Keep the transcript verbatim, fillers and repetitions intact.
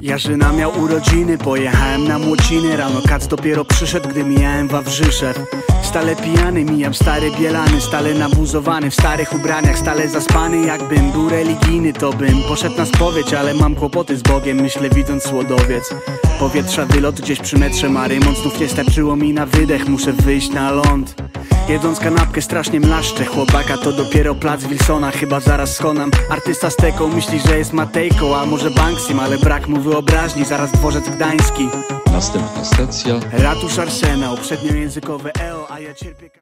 Jarzyna miał urodziny, pojechałem na Młociny. Rano kac dopiero przyszedł, gdy mijałem Wawrzyszew. Stale pijany, mijam stary bielany, stale nabuzowany, w starych ubraniach, stale zaspany. Jakbym był religijny, to bym poszedł na spowiedź, ale mam kłopoty z Bogiem, myślę widząc Słodowiec. Powietrza wylot gdzieś przy metrze Marymont, znów nie starczyło mi na wydech, muszę wyjść na ląd. Jedząc kanapkę strasznie mlaszczę, chłopaka to dopiero plac Wilsona, chyba zaraz schonam. Artysta z teką myśli, że jest Matejką, a może Banksym, ale brak mu wyobraźni, zaraz dworzec gdański. Następna stacja Ratusz Arsenał, przedniojęzykowe E O, a ja cierpię...